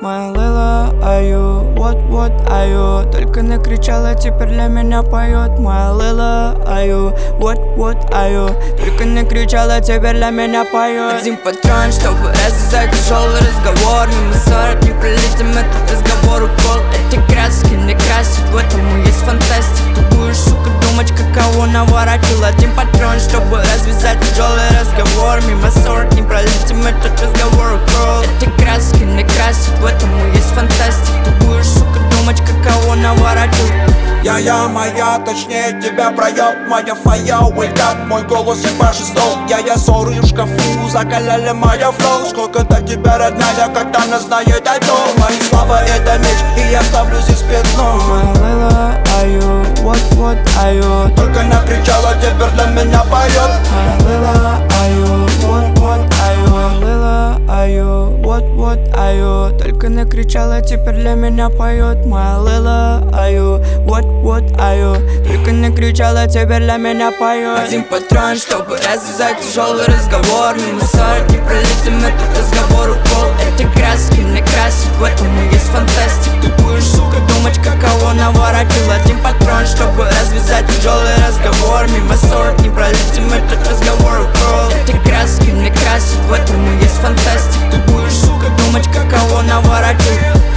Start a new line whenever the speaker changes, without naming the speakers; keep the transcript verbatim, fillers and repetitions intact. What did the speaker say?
Моя Лейла, аю, вот, вот, аю. Только накричала, теперь для меня поет. Моя Лейла, аю, вот, вот, аю. Только накричала, теперь для меня поет. Один патрон, чтобы развязать тяжелый разговор. Мимо сорок не пролетим этот разговор. Укол, эти краски не красят, в этом и есть фантастика. Ты будешь, сука, думать, каково наворотил. Один патрон, чтобы развязать тяжелый разговор. Мимо сорок не пролетим этот разговор. Укол, эти краски не красят, в этом и есть фантастика. Ты будешь, сука, думать, каково наворотил.
Я, я, моя, точнее тебя проеб. Моя фая, wake up, мой голос ебашит стол. Я, я, ссоры в шкафу, закаляли моя флоу. Сколько до тебя, родная, когда нас знает одно. Мои слова это меч, и я ставлю здесь пятно.
Моя Лейла, аю, вот, вот, аю.
Только накричала, теперь для меня поет.
Моя Лейла, аю, вот, вот, аю. Лейла, аю, вот, вот, аю. Только накричала, теперь для меня поет. Моя Лейла, аю, вот, вот, аю. Только накричала, теперь для меня поет. Один патрон, чтобы развязать тяжелый разговор. Мимо сорок не пролетим этот разговор. Укол, эти краски не красят, в этом и есть фантастика. Ты будешь, сука, думать, каково наворотил. Один патрон, чтобы развязать тяжелый разговор. Мимо сорок не пролетим этот разговор. Укол, эти краски не красят, в этом и есть фантастика. Ты будешь, сука, думать, каково наворотил.